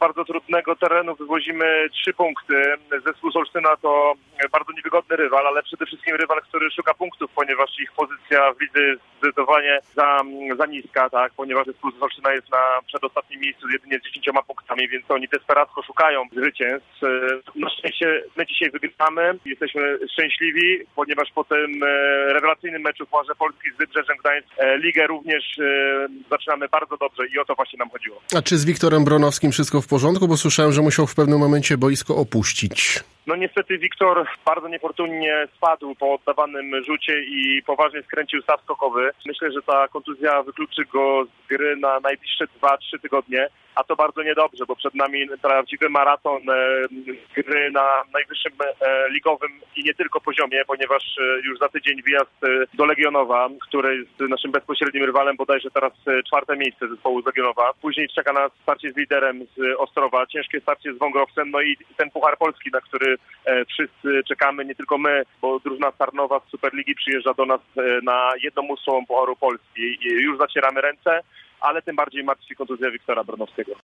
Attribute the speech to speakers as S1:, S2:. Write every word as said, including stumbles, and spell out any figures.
S1: bardzo trudnego terenu wywozimy trzy punkty. Zespół z Olsztyna to bardzo niewygodny rywal, ale przede wszystkim rywal, który szuka punktów, ponieważ ich pozycja w lidze jest zdecydowanie za, za niska, tak, ponieważ zespół z Olsztyna jest na przedostatnim miejscu jedynie z dziesięcioma punktami, więc oni desperacko szukają zwycięstw. Na szczęście my dzisiaj wygramy, jesteśmy szczęśliwi, ponieważ po tym rewelacyjnym meczu w Pucharze Polski z Wybrzeżem Gdańsk ligę również zaczynamy bardzo dobrze i o to właśnie nam chodziło.
S2: A czy z Wiktorem Bronowskim wszystko w porządku? Bo słyszałem, że musiał w pewnym momencie boisko opuścić.
S1: No niestety Wiktor bardzo niefortunnie spadł po oddawanym rzucie i poważnie skręcił staw skokowy. Myślę, że ta kontuzja wykluczy go z gry na najbliższe dwa trzy tygodnie, a to bardzo niedobrze, bo przed nami prawdziwy maraton e, gry na najwyższym e, ligowym i nie tylko poziomie, ponieważ e, już za tydzień wyjazd e, do Legionowa, który jest naszym bezpośrednim rywalem, bodajże teraz e, czwarte miejsce zespołu z Legionowa. Później czeka nas starcie z liderem z Ostrowa, ciężkie starcie z Wągrowcem, no i ten Puchar Polski, na który e, wszyscy czekamy, nie tylko my, bo drużyna z Tarnowa z Superligi przyjeżdża do nas e, na jednomóstwową Pucharu Polski. I już zacieramy ręce, ale tym bardziej martwi kontuzja Wiktora Bronowskiego.